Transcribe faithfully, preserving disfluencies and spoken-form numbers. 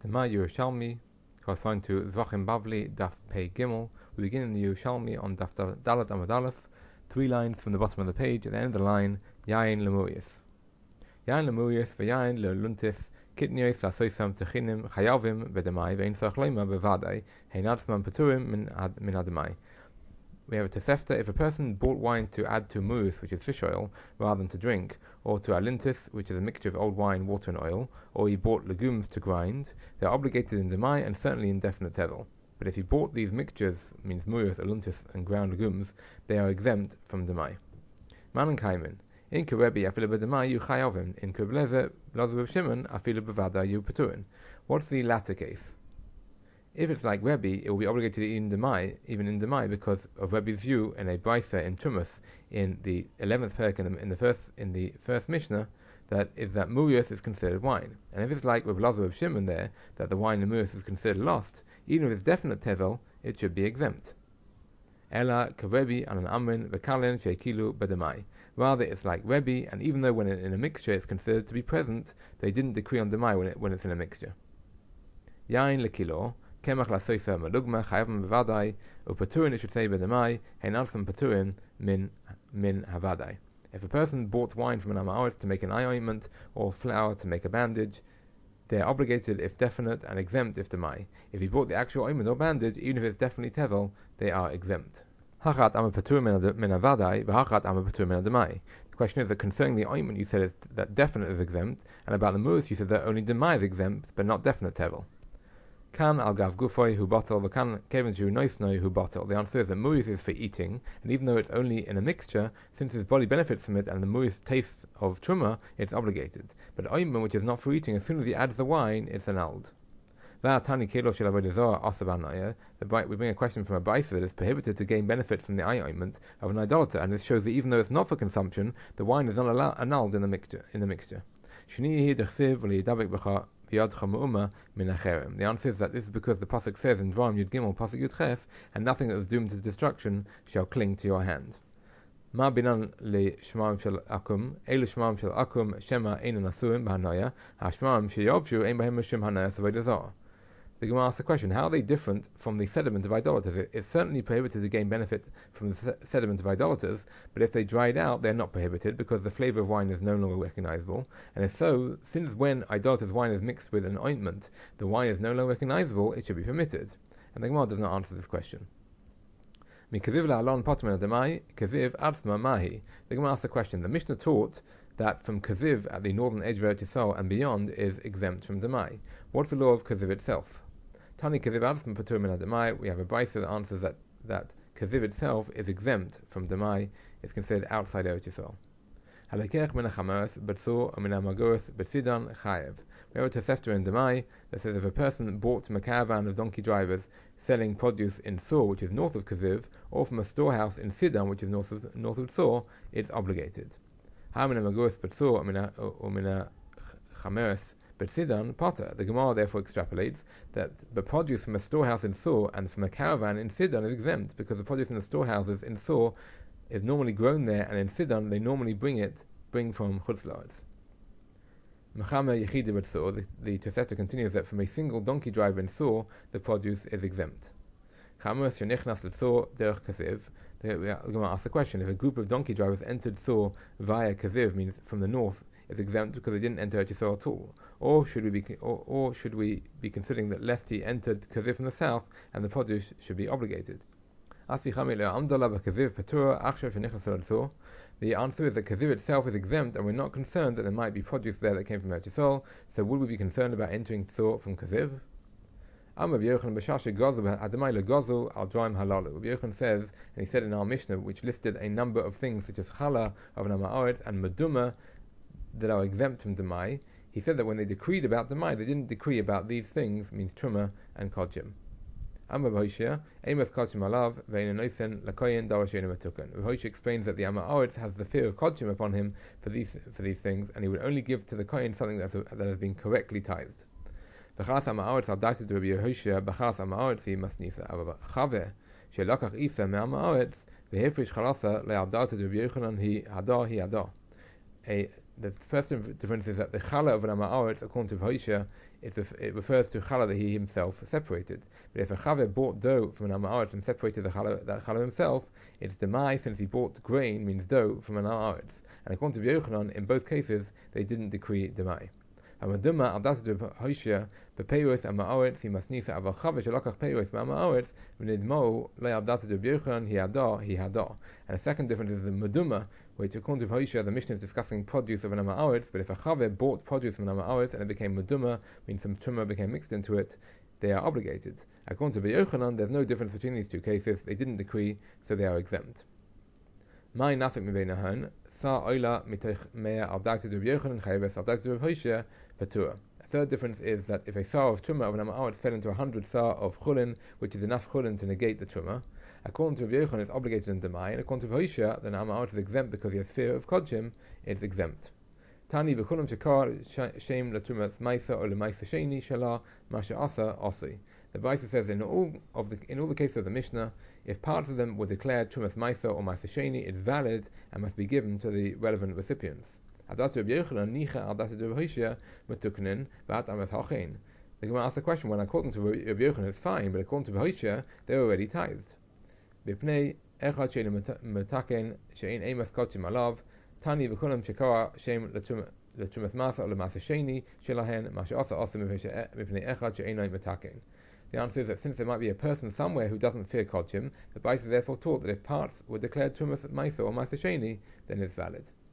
The Ma Yerushalmi correspond to Zvachim Bavli Daf Pei Gimel. We begin in the Yerushalmi on Daf Dalet Amud Aleph, three lines from the bottom of the page. At the end of the line, Yain Lemuyis. Yain Lemuyis v'Yain Leluntis Kitnios Lasoisam Techinim Chayavim Bedemai Vein Sachlema Bevadai Heinatzman Peturim Min Ademai. We have a Tosefta. If a person bought wine to add to muyus, which is fish oil, rather than to drink, or to alintis, which is a mixture of old wine, water, and oil, or he bought legumes to grind, they are obligated in demai and certainly in definite tevel. But if he bought these mixtures, means muyus, aluntis, and ground legumes, they are exempt from demai. Manan kaimin. In Kerebi afilu b'demai yu chayavim. In Kerebleze Lazav Shimon afilu b'vada yu peturin. What's the latter case? If it's like Rebbe, it will be obligated in demai, even in demai, because of Rebbe's view in a brisa in Tumas in the eleventh perek in the, in the first in the first Mishnah, that is that muyus is considered wine. And if it's like with Lazav of Shimon there, that the wine in muyus is considered lost, even if it's definite tevel, it should be exempt. Ela karebi an amrin v'kalen shekilu b'demai. Rather, it's like Rebbe, and even though when it, in a mixture it's considered to be present, they didn't decree on demai when it when it's in a mixture. Yain lekilo. Kemach lasoisa malugma chayavim bevadai upeturin, it should say b'demai heinalsam peturin min min havadai. If a person bought wine from an amaoritz to make an eye ointment or flour to make a bandage, they are obligated if definite and exempt if demai. If he bought the actual ointment or bandage, even if it's definitely tevel, they are exempt. Hachat ama peturin min havadai v'hachat ama peturin min demai. The question is that concerning the ointment, you said it's, that definite is exempt, and about the muyus, you said that only demai is exempt, but not definite tevel. Kan al gav gufoy hu bottle, but kan kevin ju noisnoi hu bottle. The answer is that muyus is for eating, and even though it's only in a mixture, since his body benefits from it and the muyus tastes of truma, it's obligated. But ointment, which is not for eating, as soon as he adds the wine, it's annulled. Tani kilo shel avodah asabanaya. We bring a question from a brisa that it's prohibited to gain benefit from the eye ointment of an idolater, and this shows that even though it's not for consumption, the wine is not annulled in the mixture. In the mixture. The answer is that this is because the pasuk says in Dvarim Yud Gimel pasuk Yud Ches, and nothing that was doomed to destruction shall cling to your hand. Ma binan le shmaim shel akum, elu shmaim shel akum shema einan asuim b'hanaya, hashmaim sheyovshu ein b'hem mishum hanaya avodah zarah. The Gemara asks the question: how are they different from the sediment of idolaters? It, it's certainly prohibited to gain benefit from the sediment of idolaters, but if they dried out, they're not prohibited because the flavor of wine is no longer recognizable. And if so, since when idolaters' wine is mixed with an ointment, the wine is no longer recognizable, it should be permitted. And the Gemara does not answer this question. The Gemara asks the question: the Mishnah taught that from kaziv at the northern edge of Eretz Yisrael and beyond is exempt from demai. What's the law of kaziv itself? Tani kaziv adfim patur min demai. We have a brisa that answers that that kaziv itself is exempt from demai. It's considered outside Eretz Yisrael. Halakech min hachameres betzur min hamagoros betzidan chayev. We have a Tosefta in demai that says if a person bought from a caravan of donkey drivers selling produce in Sur, which is north of kaziv, or from a storehouse in Sidon, which is north of north of Sur, it's obligated. How min hamagoros betzur or min hachameres betzidan potter. The Gemara therefore extrapolates that the produce from a storehouse in Sur and from a caravan in Sidon is exempt because the produce in the storehouses in Sur is normally grown there, and in Sidon they normally bring it bring from Chutz La'aretz. The, the Tosefta continues that from a single donkey driver in Sur the produce is exempt. The Gemara asks the question: if a group of donkey drivers entered Sur via Kaziv, means from the north, is exempt because they didn't enter Eretz Yisrael at all, or should we be or, or should we be considering that Lefty entered Kaziv from the south and the produce should be obligated? The answer is that Kaziv itself is exempt, and we're not concerned that there might be produce there that came from Eretz Yisrael. So would we be concerned about entering Sur from Kaziv? Rabbi Yochanan says, and he said in our Mishnah, which listed a number of things such as chala of an amaoret and meduma that are exempt from demai, he said that when they decreed about demai, they didn't decree about these things, means truma and kodshim. Amma B'Hoshia, Amos kodshim alav ve'ein noisen lakoyin darashenu matukan. B'Hoshia explains that the amaoret has the fear of kodshim upon him for these for these things, and he would only give to the kohen something that that has been correctly tithed. B'chas amaoret al daised to Rabbi Yehoshua, b'chas amaoret he masnisa. Aber chave shelakach isa me'amaoret v'hefresh chalasa le'al daised to Rabbi Yochanan he hadar he hadar. A The first difference is that the challah of an Ama'aretz, according to Hoshea, it, it refers to challah that he himself separated. But if a chaver bought dough from an Ama'aretz and separated the challah, that challah himself, it's demai, since he bought grain, means dough, from an Ama'aretz. And according to Yochanan, in both cases, they didn't decree demai. Amaduma abdatu Hoshea bepeiros Ama'aretz he masnisa aval chaver shelakach peiros Ama'aretz v'nidmo le abdatu Yochanan he hada he hada. And the second difference is the maduma, which according to Hoshea, the Mishnah is discussing produce of an Ama'aretz, but if a chaver bought produce from an Ama'aretz and it became maduma, means some tumah became mixed into it, they are obligated. According to Yochanan, there's no difference between these two cases. They didn't decree, so they are exempt. My nafik mibeinahan sa oila mitoch mea abdatu Yochanan chaybes abdatu Hoshea patur. A third difference is that if a sar of tumah of an Ama'aretz fell into a hundred sar of chulin, which is enough chulin to negate the tumah, according to Yochanan, it's obligated in demai, and according to Hoshea, the Ama'aretz is exempt because he has fear of kodshim. It's exempt. Tani b'kulam shekar shem latumas ma'isa or lemaisa sheni shala masha asa osi. The Brisa says in all of the in all the cases of the Mishnah, if parts of them were declared tumas ma'isa or ma'isa sheni, it's valid and must be given to the relevant recipients. Adatu Yochanan nicha adatu Hoshea metuknin v'at amas ha'chein. The Gemara asks the question: when according to Rabbi Yochanan it's fine, but according to Hoshea they're already tithed. B'pnei echad shein metaken shein emas kotzim alav tani v'kulam shekara shem letumas masa or lemasa sheni shelahen masha asa asa mipnei echad shein metaken. The answer is that since there might be a person somewhere who doesn't fear kodshim, the Brisa therefore taught that if parts were declared tumas masa or masa sheni, then it's valid.